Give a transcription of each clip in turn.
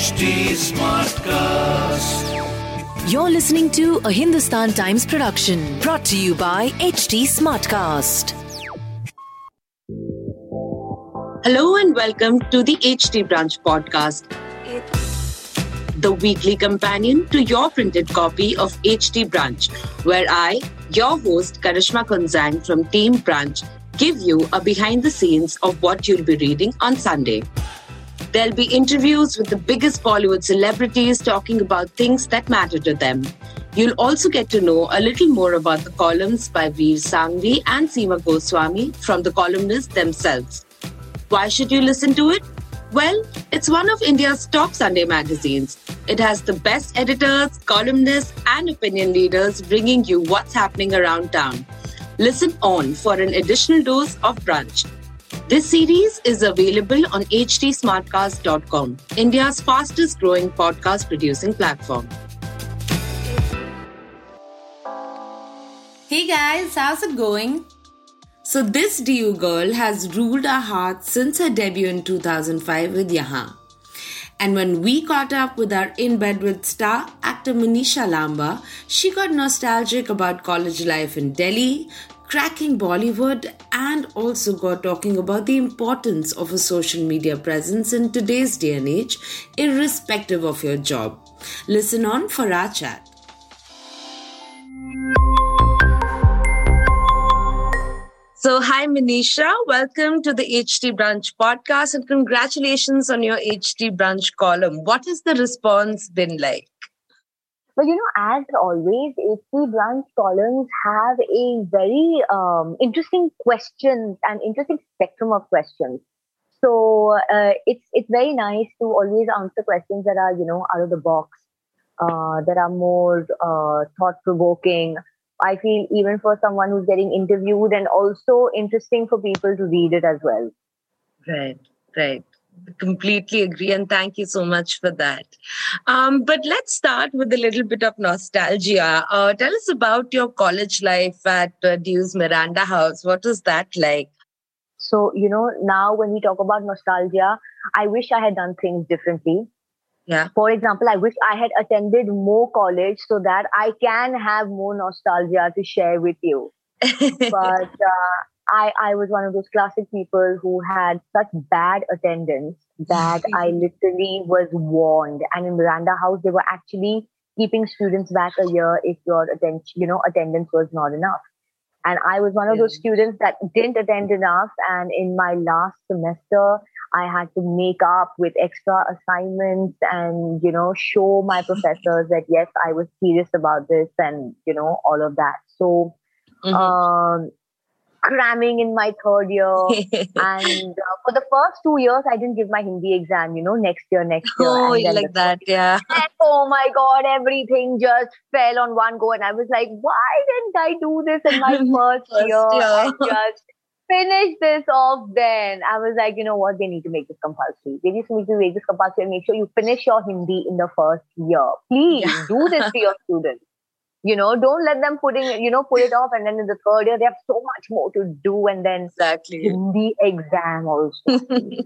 HT Smartcast. You're listening to a Hindustan Times production brought to you by HT Smartcast. Hello and welcome to the HT Branch podcast, the weekly companion to your printed copy of HT Branch, where I, your host Karishma Kunzang from Team Branch, give you a behind the scenes of what you'll be reading on Sunday. There'll be interviews with the biggest Bollywood celebrities talking about things that matter to them. You'll also get to know a little more about the columns by Veer Sanghvi and Seema Goswami from the columnists themselves. Why should you listen to it? Well, it's one of India's top Sunday magazines. It has the best editors, columnists, and opinion leaders bringing you what's happening around town. Listen on for an additional dose of brunch. This series is available on htsmartcast.com, India's fastest growing podcast producing platform. Hey guys, how's it going? So this DU girl has ruled our hearts since her debut in 2005 with Yahan. And when we caught up with our In Bed With star actor Manisha Lamba, she got nostalgic about college life in Delhi, cracking Bollywood, and also got talking about the importance of a social media presence in today's day and age, irrespective of your job. Listen on for our chat. So, hi Manisha, welcome to the HT Branch podcast and congratulations on your HT Branch column. What has the response been like? Well, as always, HT Branch columns have a very interesting questions and interesting spectrum of questions. So it's very nice to always answer questions that are, out of the box, that are more thought-provoking. I feel even for someone who's getting interviewed, and also interesting for people to read it as well. Right. Completely agree, and thank you so much for that. But let's start with a little bit of nostalgia. Tell us about your college life at Due's Miranda House. What was that like? So, now when we talk about nostalgia, I wish I had done things differently. Yeah. For example, I wish I had attended more college so that I can have more nostalgia to share with you. But I was one of those classic people who had such bad attendance that I literally was warned. And in Miranda House, they were actually keeping students back a year if your attendance was not enough. And I was one of those students that didn't attend enough. And in my last semester, I had to make up with extra assignments and, show my professors that, yes, I was serious about this and, all of that. So, cramming in my third year. And for the first 2 years, I didn't give my Hindi exam, next year. Oh, and like that, yeah. And, oh my God, everything just fell on one go. And I was like, why didn't I do this in my first year and just finish this off then? I was like, you know what, they need to make this compulsory. They just need to make this compulsory and make sure you finish your Hindi in the first year. Please do this to your students. Don't let them put it off, and then in the third year, they have so much more to do, and then Hindi exam also.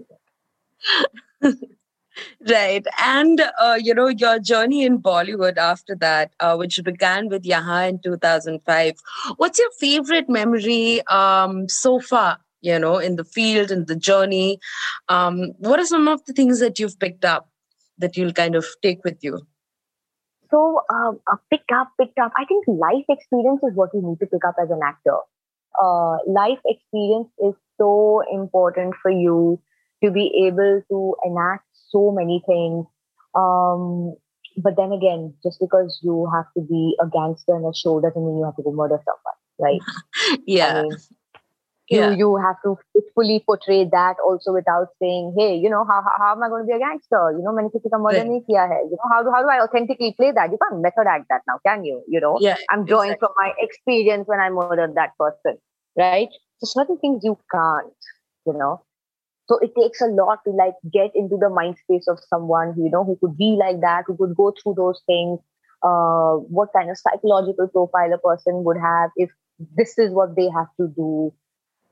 Right. And, your journey in Bollywood after that, which began with Yahan in 2005. What's your favorite memory so far, in the field, in the journey? What are some of the things that you've picked up that you'll kind of take with you? So, picked up. I think life experience is what you need to pick up as an actor. Life experience is so important for you to be able to enact so many things. But then again, just because you have to be a gangster in a show doesn't mean you have to go murder someone, right? Yeah. You have to fully portray that also without saying, hey, how am I going to be a gangster? मैंने किसी का murder नहीं किया है. How do I authentically play that? You can't method act that now, can you? Yeah, I'm drawing from my experience when I murdered that person, right? So certain things you can't, So it takes a lot to get into the mind space of someone, who could be like that, who could go through those things. What kind of psychological profile a person would have if this is what they have to do.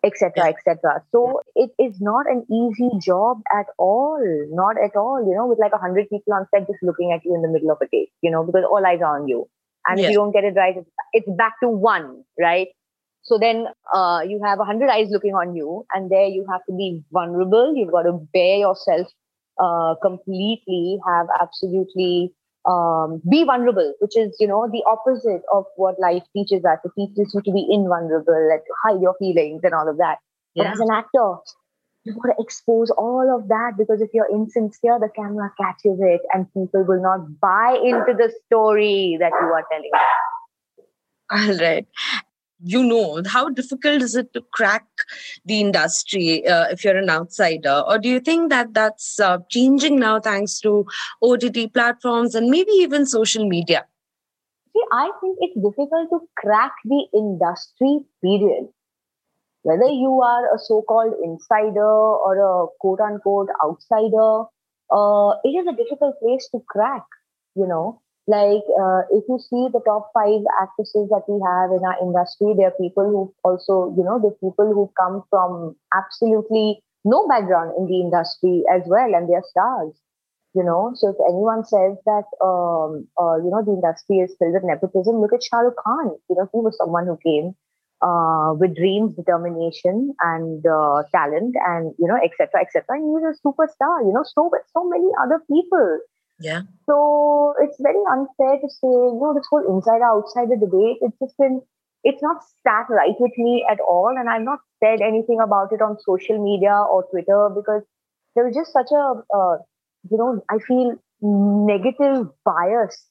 etc., etc. So it is not an easy job at all, not at all. With like 100 people on set just looking at you in the middle of a take. Because all eyes are on you, and if you don't get it right, it's back to one, right? So then you have 100 eyes looking on you, and there you have to be vulnerable. You've got to bear yourself completely, have absolutely be vulnerable, which is, the opposite of what life teaches us. It teaches you to be invulnerable, like to hide your feelings and all of that. But as an actor, you've got to expose all of that, because if you're insincere, the camera catches it and people will not buy into the story that you are telling. All right. How difficult is it to crack the industry if you're an outsider? Or do you think that that's changing now thanks to OTT platforms and maybe even social media? See, I think it's difficult to crack the industry, period. Whether you are a so-called insider or a quote-unquote outsider, it is a difficult place to crack, Like, if you see the top 5 actresses that we have in our industry, there are people who also, the people who come from absolutely no background in the industry as well, and they're stars, So if anyone says that, the industry is filled with nepotism, look at Shah Rukh Khan. He was someone who came with dreams, determination, and talent, and, etc., etc. And he was a superstar, so with so many other people. Yeah. So it's very unfair to say, this whole insider-outsider debate, it's not sat right with me at all. And I've not said anything about it on social media or Twitter, because there was just such a, I feel negative bias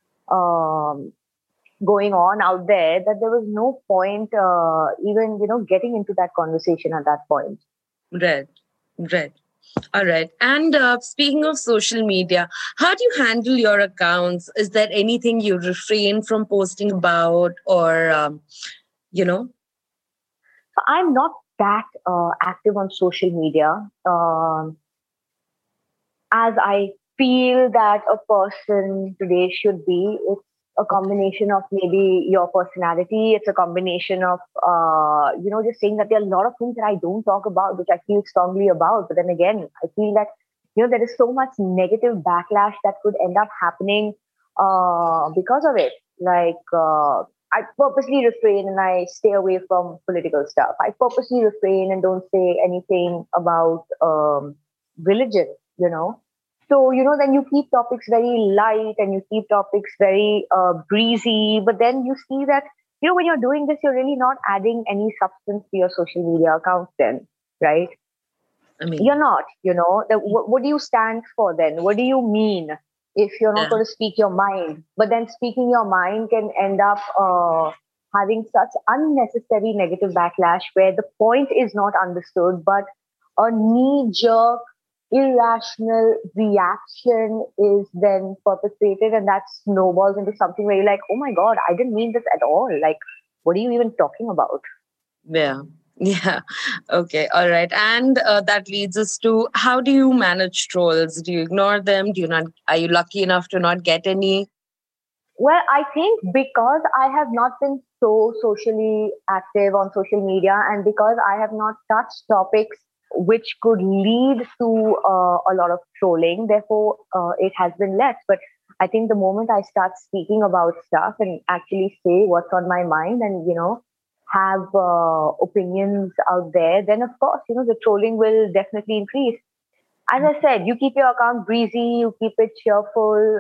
going on out there, that there was no point even, getting into that conversation at that point. Right. All right. And speaking of social media, how do you handle your accounts? Is there anything you refrain from posting about, or, I'm not that active on social media as I feel that a person today should be. It's a combination of maybe your personality. It's a combination of, just saying that there are a lot of things that I don't talk about, which I feel strongly about. But then again, I feel that, there is so much negative backlash that could end up happening because of it. Like, I purposely refrain and I stay away from political stuff. I purposely refrain and don't say anything about religion, So, then you keep topics very light and you keep topics very breezy. But then you see that, when you're doing this, you're really not adding any substance to your social media accounts then, right? I mean, you're not, what do you stand for then? What do you mean if you're not going to speak your mind? But then speaking your mind can end up having such unnecessary negative backlash where the point is not understood, but a knee-jerk irrational reaction is then perpetrated, and that snowballs into something where you're like, oh my God, I didn't mean this at all. Like, what are you even talking about? Yeah. Okay. All right. And that leads us to, how do you manage trolls? Do you ignore them? Are you lucky enough to not get any? Well, I think because I have not been so socially active on social media, and because I have not touched topics which could lead to a lot of trolling. Therefore, it has been less. But I think the moment I start speaking about stuff and actually say what's on my mind and, have opinions out there, then of course, the trolling will definitely increase. As I said, you keep your account breezy, you keep it cheerful,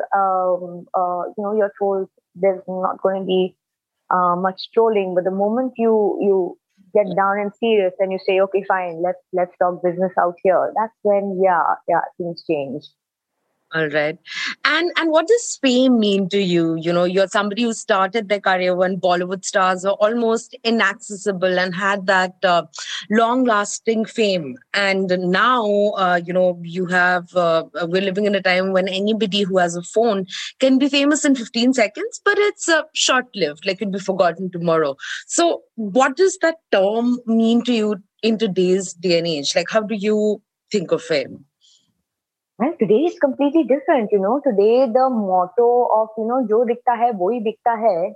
your trolls, there's not going to be much trolling. But the moment you get down and serious and you say, okay, fine, let's talk business out here, that's when things change. All right. And what does fame mean to you? You're somebody who started their career when Bollywood stars were almost inaccessible and had that long-lasting fame. And now, you have, we're living in a time when anybody who has a phone can be famous in 15 seconds, but it's short-lived, like it'll be forgotten tomorrow. So what does that term mean to you in today's day and age? Like, how do you think of fame? Well, today is completely different, Today the motto of, jo dikhta hai, wohi bikhta hai,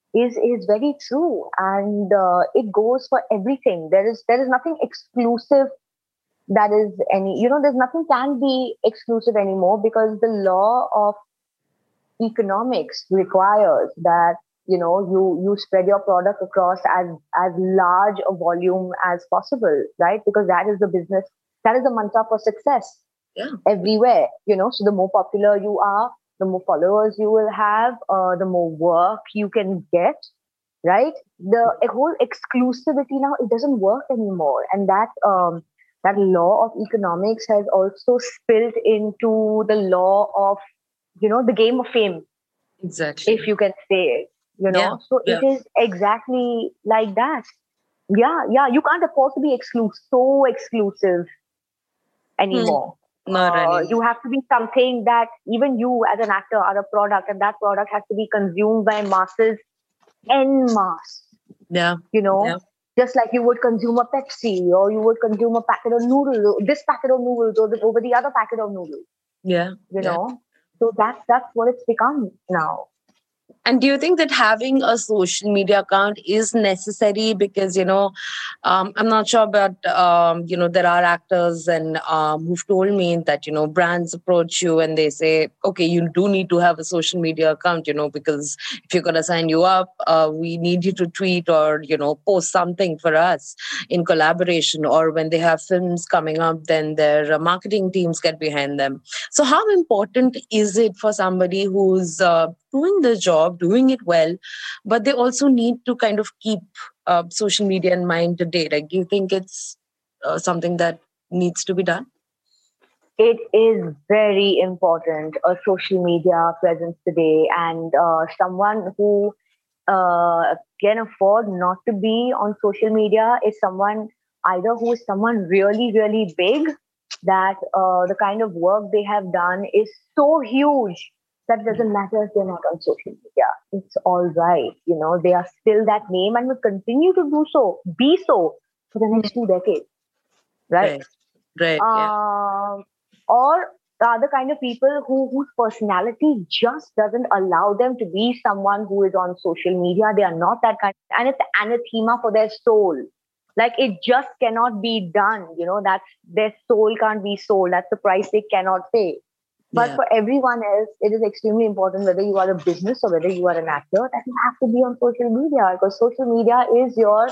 is very true, and it goes for everything. There is nothing exclusive that is any, there's nothing can be exclusive anymore, because the law of economics requires that you spread your product across as large a volume as possible, right? Because that is the business, that is the mantra for success. Yeah. Everywhere, so the more popular you are, the more followers you will have, the more work you can get, right? The whole exclusivity now, it doesn't work anymore, and that law of economics has also spilled into the law of the game of fame, Exactly. if you can say it, Yeah. So Yeah. it is exactly like that. Yeah, you can't afford to be so exclusive anymore. Not anymore. You have to be something that even you as an actor are a product, and that product has to be consumed by masses en masse. Yeah. Yeah. Just like you would consume a Pepsi, or you would consume a packet of noodles, this packet of noodles over the other packet of noodles. Yeah. You know, so that's what it's become now. And do you think that having a social media account is necessary? Because, I'm not sure, but, there are actors and who've told me that, brands approach you and they say, okay, you do need to have a social media account, because if you're going to sign you up, we need you to tweet or, post something for us in collaboration. Or when they have films coming up, then their marketing teams get behind them. So how important is it for somebody who's doing the job, doing it well, but they also need to kind of keep social media in mind today? Like, do you think it's something that needs to be done? It is very important, a social media presence today, and someone who can afford not to be on social media is someone either who is someone really, really big, that the kind of work they have done is so huge that doesn't matter if they're not on social media. It's all right. They are still that name and will continue to be so for the next 2 decades. Right? Right. Or the other kind of people whose personality just doesn't allow them to be someone who is on social media. They are not that kind, and it's anathema for their soul. Like, it just cannot be done. That's their soul can't be sold. That's the price they cannot pay. But for everyone else, it is extremely important, whether you are a business or whether you are an actor, that you have to be on social media, because social media is your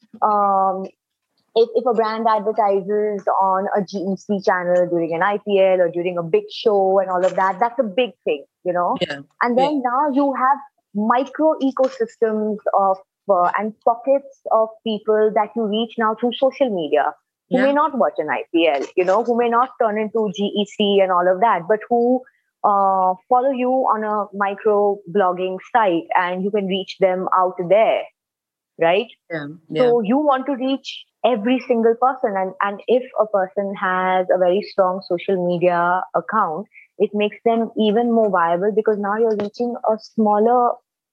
if a brand advertises on a GEC channel during an IPL or during a big show and all of that, that's a big thing, Yeah. And then now you have micro ecosystems of and pockets of people that you reach now through social media, who may not watch an IPL, who may not turn into GEC and all of that, but who follow you on a micro blogging site, and you can reach them out there, right? Yeah. So you want to reach every single person, and if a person has a very strong social media account, it makes them even more viable, because now you're reaching a smaller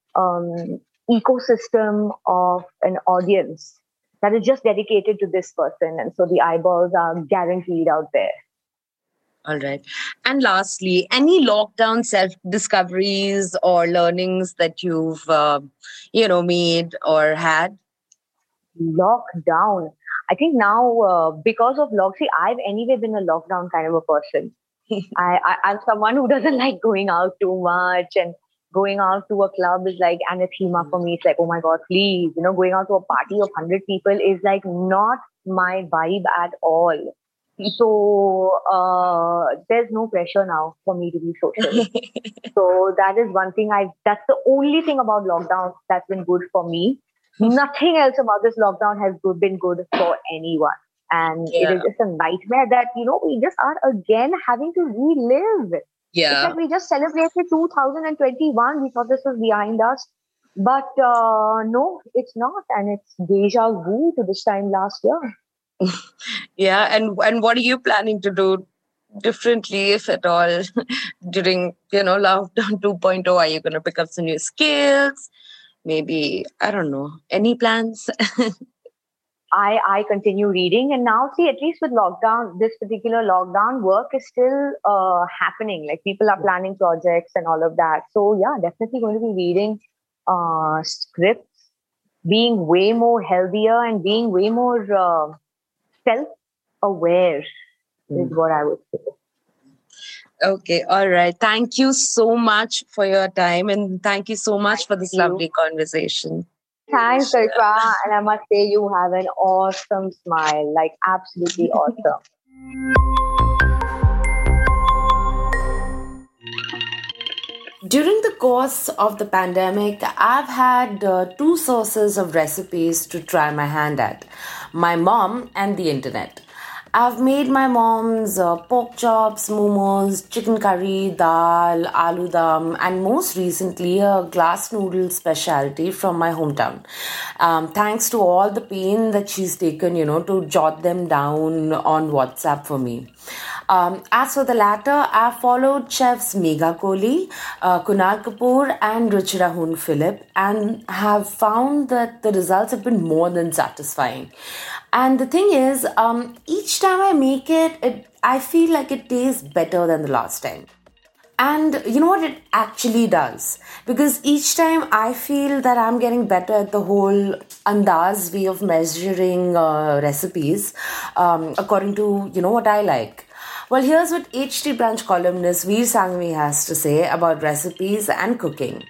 ecosystem of an audience that is just dedicated to this person, and so the eyeballs are guaranteed out there. All right. And lastly, any lockdown self-discoveries or learnings that you've, made or had? Lockdown. I think now, because of lockdown, I've anyway been a lockdown kind of a person. I'm someone who doesn't like going out too much, and going out to a club is like anathema for me. It's like, oh my God, please, going out to a party of 100 people is like not my vibe at all. So there's no pressure now for me to be social. So that is one thing that's the only thing about lockdown that's been good for me. Nothing else about this lockdown has been good for anyone. And it is just a nightmare that, we just are again having to relive. Yeah. It's like we just celebrated 2021. We thought this was behind us. But no, it's not. And it's deja vu to this time last year. Yeah. And what are you planning to do differently, if at all, during, lockdown 2.0? Are you going to pick up some new skills? Maybe, I don't know, any plans? I continue reading, and now see, at least with lockdown, this particular lockdown, work is still happening. Like, people are planning projects and all of that. So yeah, definitely going to be reading. scripts, being way more healthier and being way more self-aware is what I would say. Okay, all right. Thank you so much for your time and thank you so much for this lovely conversation. Thanks, Kalpa. And I must say, you have an awesome smile, like absolutely awesome. During the course of the pandemic, I've had two sources of recipes to try my hand at: my mom and the internet. I've made my mom's pork chops, momos, chicken curry, dal, aloo dum, and most recently a glass noodle specialty from my hometown. Thanks to all the pain that she's taken, to jot them down on WhatsApp for me. As for the latter, I followed chefs Megha Kohli, Kunal Kapoor and Ruchira Hun Philip and have found that the results have been more than satisfying. And the thing is, each time I make it, I feel like it tastes better than the last time. And you know what it actually does? Because each time I feel that I'm getting better at the whole andaz way of measuring recipes according to, what I like. Well, here's what HT Brunch columnist Veer Sanghvi has to say about recipes and cooking.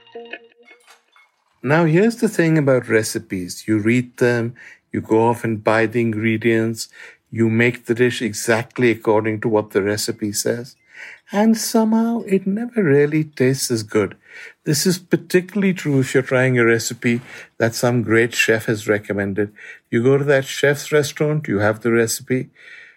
Now, here's the thing about recipes. You read them, you go off and buy the ingredients, you make the dish exactly according to what the recipe says, and somehow it never really tastes as good. This is particularly true if you're trying a recipe that some great chef has recommended. You go to that chef's restaurant, you have the recipe,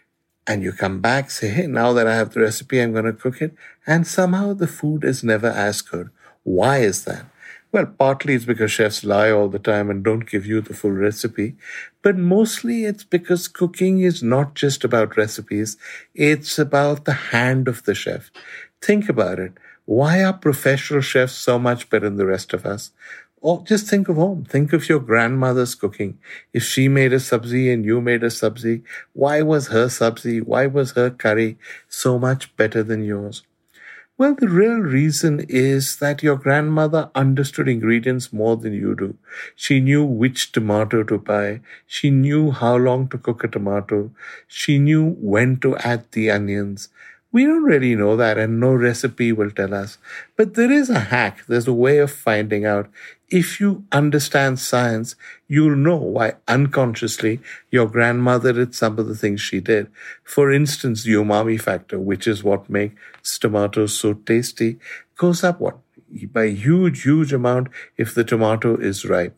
and you come back, say, hey, now that I have the recipe, I'm going to cook it, and somehow the food is never as good. Why is that? Well, partly it's because chefs lie all the time and don't give you the full recipe, but mostly it's because cooking is not just about recipes, it's about the hand of the chef. Think about it. Why are professional chefs so much better than the rest of us? Or just think of home. Think of your grandmother's cooking. If she made a sabzi and you made a sabzi, why was her sabzi, why was her curry so much better than yours? Well, the real reason is that your grandmother understood ingredients more than you do. She knew which tomato to buy. She knew how long to cook a tomato. She knew when to add the onions. We don't really know that, and no recipe will tell us. But there is a hack. There's a way of finding out. If you understand science, you'll know why unconsciously your grandmother did some of the things she did. For instance, the umami factor, which is what makes tomatoes so tasty, goes up by a huge amount if the tomato is ripe.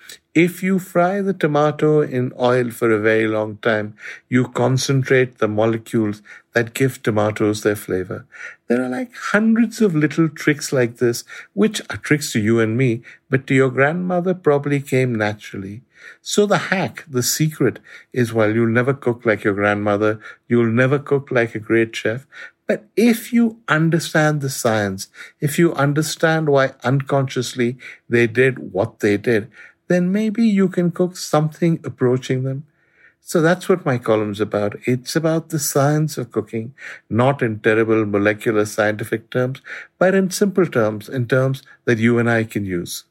If you fry the tomato in oil for a very long time, you concentrate the molecules that give tomatoes their flavor. There are like hundreds of little tricks like this, which are tricks to you and me, but to your grandmother probably came naturally. So the hack, the secret, is while you'll never cook like your grandmother, you'll never cook like a great chef, but if you understand the science, if you understand why unconsciously they did what they did, then maybe you can cook something approaching them. So that's what my column's about. It's about the science of cooking, not in terrible molecular scientific terms, but in simple terms, in terms that you and I can use.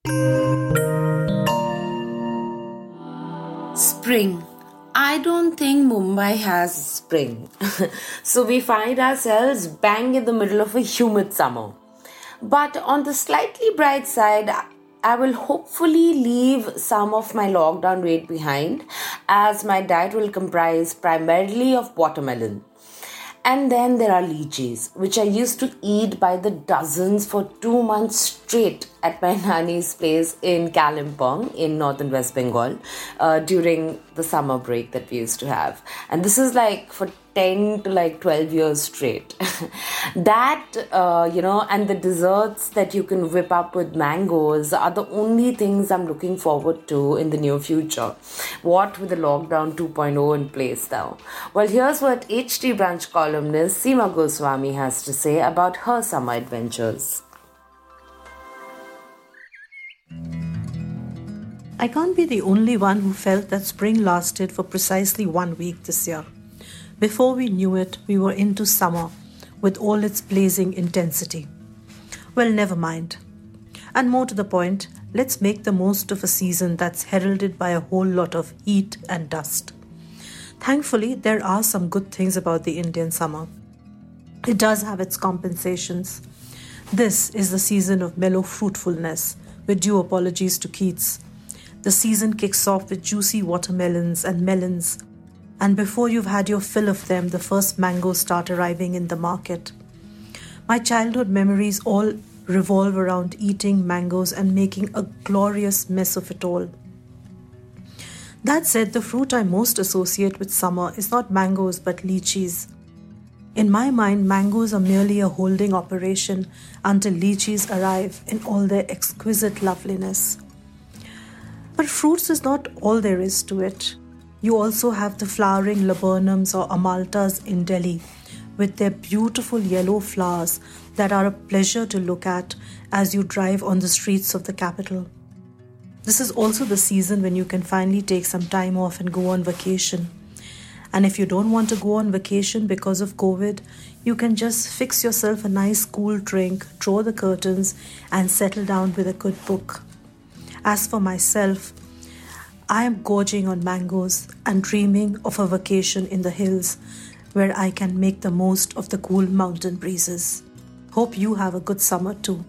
Spring. I don't think Mumbai has spring. So we find ourselves bang in the middle of a humid summer. But on the slightly bright side, I will hopefully leave some of my lockdown weight behind, as my diet will comprise primarily of watermelon. And then there are lychees, which I used to eat by the dozens for 2 months straight at my nanny's place in Kalimpong in northern West Bengal during the summer break that we used to have. And this is like for 10 to 12 years straight. That, and the desserts that you can whip up with mangoes are the only things I'm looking forward to in the near future. What with the lockdown 2.0 in place now? Well, here's what HT Brunch columnist Seema Goswami has to say about her summer adventures. I can't be the only one who felt that spring lasted for precisely 1 week this year. Before we knew it, we were into summer with all its blazing intensity. Well, never mind. And more to the point, let's make the most of a season that's heralded by a whole lot of heat and dust. Thankfully, there are some good things about the Indian summer. It does have its compensations. This is the season of mellow fruitfulness, with due apologies to Keats. The season kicks off with juicy watermelons and melons, and before you've had your fill of them, the first mangoes start arriving in the market. My childhood memories all revolve around eating mangoes and making a glorious mess of it all. That said, the fruit I most associate with summer is not mangoes but lychees. In my mind, mangoes are merely a holding operation until lychees arrive in all their exquisite loveliness. But fruits is not all there is to it. You also have the flowering laburnums or amaltas in Delhi with their beautiful yellow flowers that are a pleasure to look at as you drive on the streets of the capital. This is also the season when you can finally take some time off and go on vacation. And if you don't want to go on vacation because of COVID, you can just fix yourself a nice cool drink, draw the curtains, and settle down with a good book. As for myself, I am gorging on mangoes and dreaming of a vacation in the hills where I can make the most of the cool mountain breezes. Hope you have a good summer too.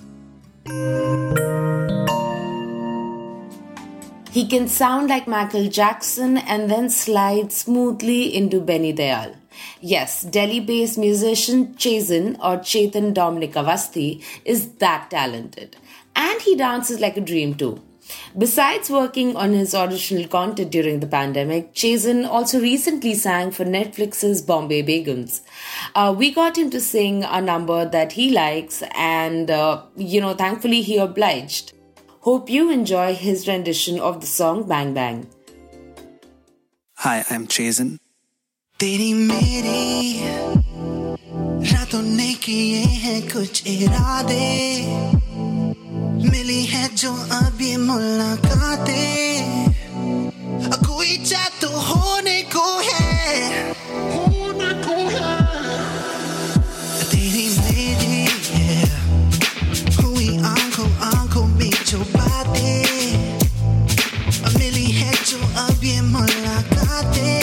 He can sound like Michael Jackson and then slide smoothly into Benny Dayal. Yes, Delhi-based musician Chetan Dominic Avasthi is that talented. And he dances like a dream too. Besides working on his original content during the pandemic, Chetan also recently sang for Netflix's Bombay Begums. We got him to sing a number that he likes and, thankfully he obliged. Hope you enjoy his rendition of the song Bang Bang. Hi, I'm Chetan. तेरी मेरी रातों ने किए हैं कुछ इरादे मिली है जो अभी मुलाकातें कोई जादू होने को है तेरी मेरी हुई आंखों आंखों में जो बातें मिली है जो अभी मुलाकातें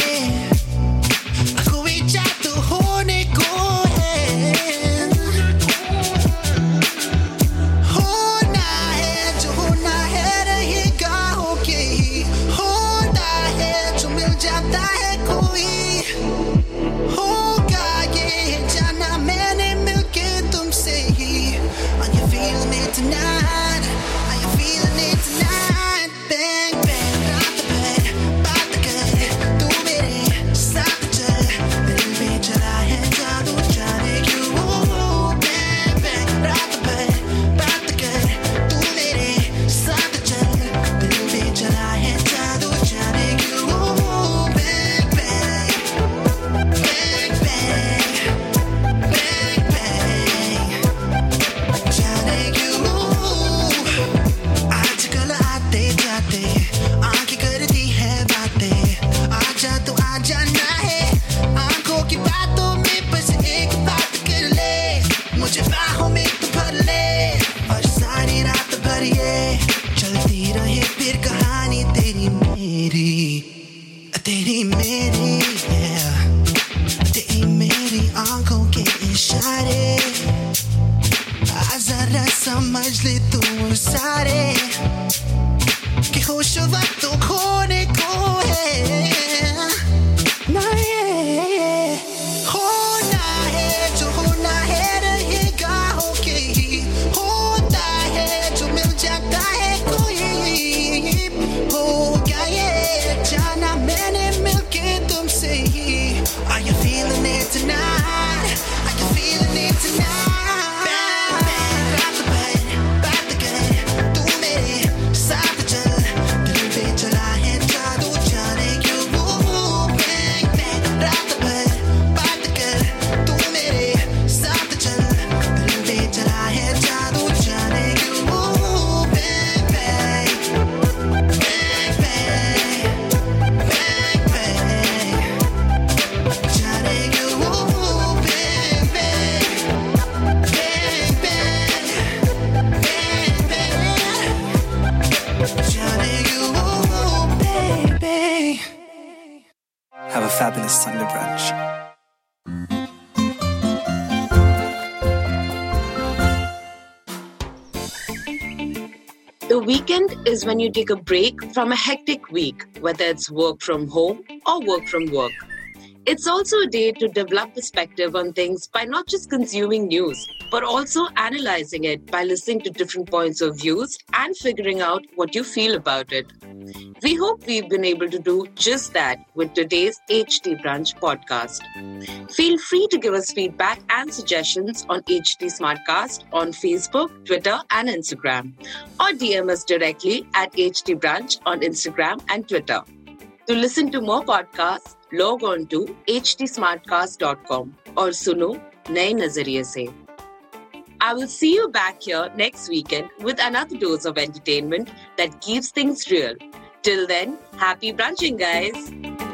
The weekend is when you take a break from a hectic week, whether it's work from home or work from work. It's also a day to develop perspective on things by not just consuming news, but also analyzing it by listening to different points of views and figuring out what you feel about it. We hope we've been able to do just that with today's HT Brunch podcast. Feel free to give us feedback and suggestions on HT Smartcast on Facebook, Twitter, and Instagram, or DM us directly at HT Brunch on Instagram and Twitter. To listen to more podcasts, log on to htsmartcast.com or suno Naye Nazariye Se. I will see you back here next weekend with another dose of entertainment that keeps things real. Till then, happy brunching, guys.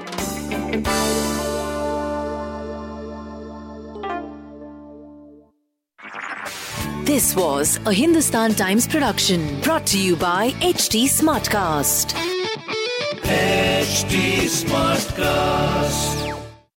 This was a Hindustan Times production brought to you by HT Smartcast. HT Smartcast.